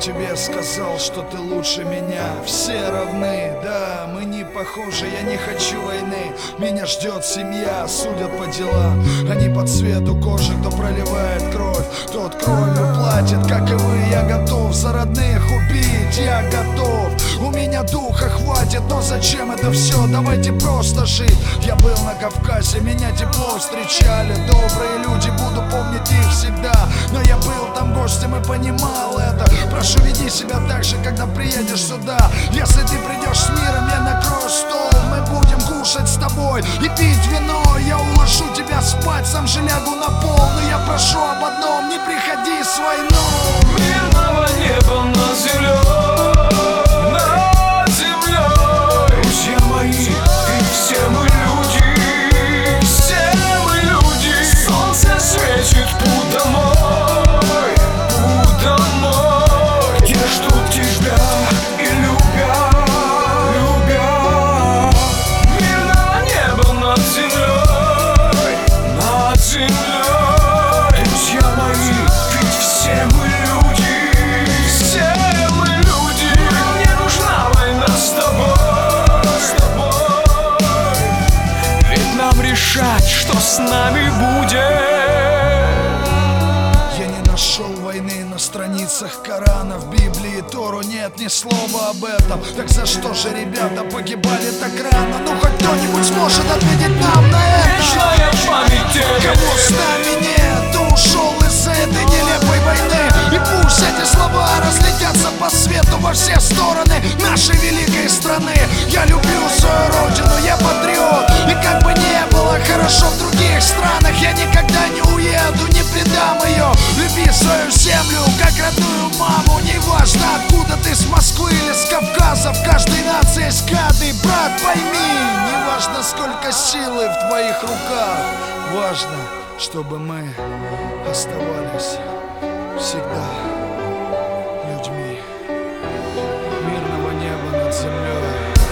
тебе сказал, что ты лучше меня. Все равны, да, мы не похожи. Я не хочу войны, меня ждет семья. Судят по делам, а не по цвету кожи. Кто проливает кровь, тот кровью платит. Как и вы, я готов за родных убить. Я готов, у меня духа хватит. Но зачем это все? Давайте просто жить. Я был на Кавказе, меня тепло встречали. Добрые люди, буду помнить их всегда. Но я был там гостем и понимал это. Прошу, веди себя так же, когда приедешь сюда. Если ты придешь с миром, я накрою стол. Мы будем кушать с тобой и пить вино. Я уложу тебя спать, сам же лягу на пол. Но я прошу об одном, не приходи с войной. Мирного неба над землей, над землей. Друзья мои, ведь все мы люди, все мы люди. Солнце светит, путь домой, путь домой. Где ждут тебя и любят, любят. Мирного неба над землей, над землей. Друзья мои, ведь все мы люди, все мы люди. Мне нужна война с тобой, ведь нам решать, что с нами будет. Я не нашел войны на страницах Корана. В Библии, Тору нет ни слова об этом. Так за что же ребята погибали так рано? Ну хоть кто-нибудь сможет ответить нам на это. Вечная память тех, Кого с нами нет, кто ушел из этой нелепой войны. И пусть эти слова разлетятся по свету во все стороны нашей великой страны. Я люблю свою родину, я патриот. И как бы не было хорошо в других странах, я никогда не уеду, не предам ее. Люби свою землю, как родную маму. Неважно, откуда ты, с Москвы или с Кавказа. В каждой нации есть каждый брат, пойми. Неважно, сколько силы в твоих руках, важно, чтобы мы оставались всегда людьми. Мирного неба над землей.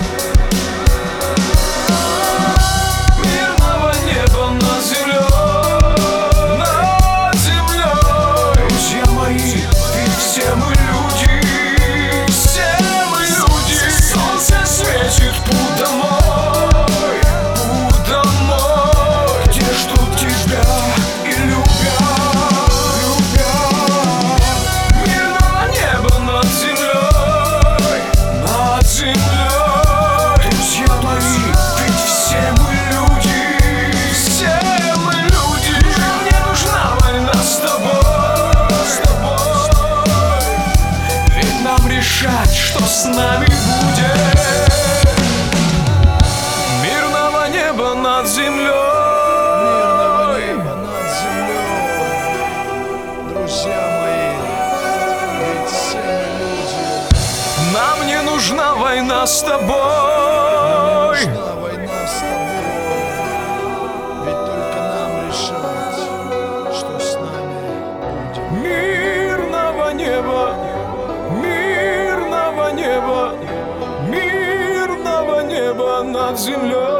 мирного неба над землей, над землей. Друзья мои, ведь все мы люди, все мы люди. Солнце светит, путь домой, путь домой. Где ждут тебя и любят, любят. Мирного неба над землей, над землей. Друзья мои, ведь все мы люди, все мы люди. Мне нужна война с тобой, ведь нам решать, что с нами будет. Мирного неба над землей, Мирного неба над землей. Друзья мои, ведь все мы люди. нам не нужна война с тобой. Нужна война с тобой. Ведь только нам решать, что с нами будет. Мирного неба, мирного неба, мирного неба над землей.